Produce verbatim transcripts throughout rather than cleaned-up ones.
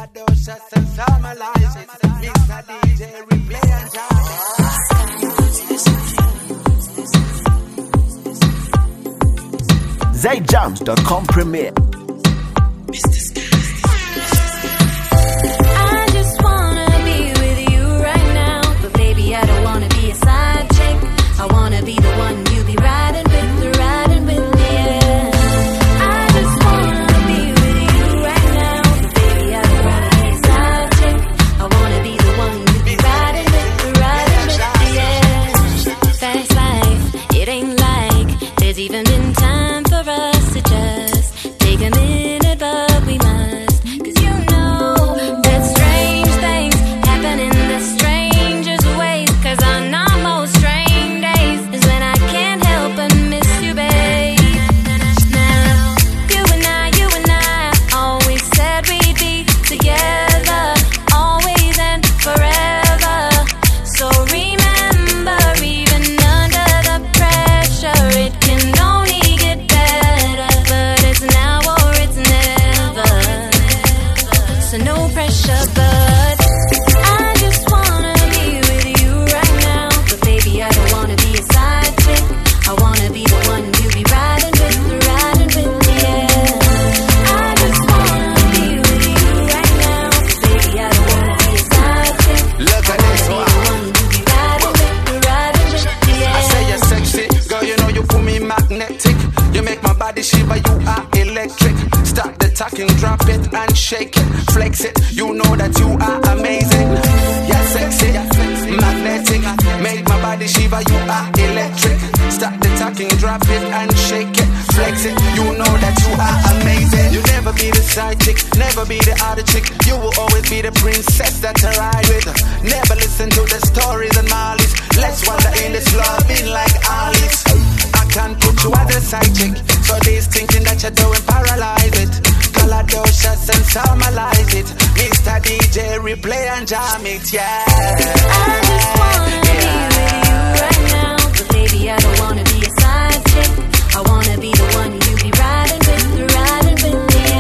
Caladocious and Summalize it. Mister D J, replay and jam it. Zayjams dot com premiere. I just wanna be with you right now, but baby I don't wanna be a side chick. I wanna be the one you be riding with, the riding with, yeah. I just wanna be with you right now, but baby I don't wanna be a side chick. I wanna be the one you be riding with, the riding with, yeah. Fast life, it ain't like there's even been time for us to just take a minute, but we must, 'cause you know that strange things happen in the strangest ways. 'Cause on our most strange days is when I can't help but miss you, babe. Now, you and I, you and I always said we'd be together, always and forever. So remember, even under the pressure, it can only get better. But it's now or it's never. So no pressure, but I just wanna be with you right now. But baby, I don't wanna be a side chick. I wanna be the one you be riding with, the riding with, yeah. I just wanna be with you right now. But baby, I don't wanna be a side chick. Look at this I one. wanna be the one you be riding with, the riding with, yeah. I say you're sexy, girl, you know you put me magnetic. You make my body shiver, you are electric. Start the talking, drop it and shake it, flex it. You know that you are amazing. You're sexy, magnetic. Make my body shiver, you are electric. Start the talking, drop it and shake it, flex it. You know that you are amazing. You never be the side chick, never be the other chick. You will always be the princess that I ride with. Never listen to the stories and malice. Let's wander in this loving like Alice. I can't put you as a side chick, so this thinking that you're doing paralyze it. Caladocious and Summalize it. Mister D J, replay and jam it, yeah. I just wanna be with you right now, but baby I don't wanna be a side chick. I wanna be the one you be riding with, the riding with,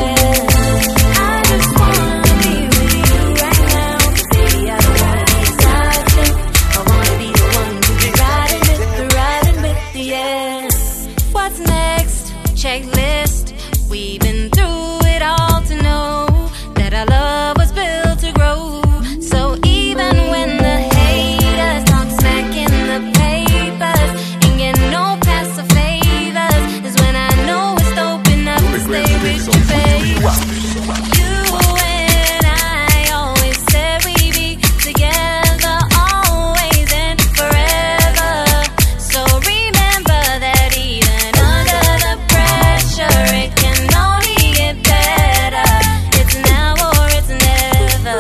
yeah. I just wanna be with you right now, but baby I don't wanna be a side chick. I wanna be the one you be riding with, the riding with, yeah. What's next? Checklist. We've been through it all to know that our love was built to grow. So even when the haters talk smack in the papers and get no pass or favors, is when I know it's open up to stay with you, babe. You and I always said we'd be together, always and forever. So remember that even under the pressure, it can only get better. It's now or it's never.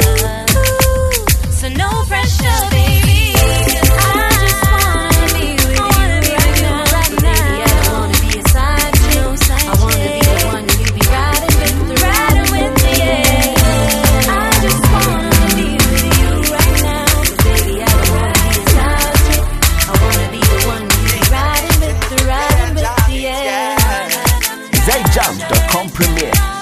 So no pressure, baby. I just wanna be with you right now. Baby, I don't wanna be a side chick. I wanna be the one you be riding with, the riding with, yeah. I just wanna be with you right now. Baby, I don't wanna be a side chick. I wanna be the one you be riding with, the riding with, yeah. Zayjams dot com premiere.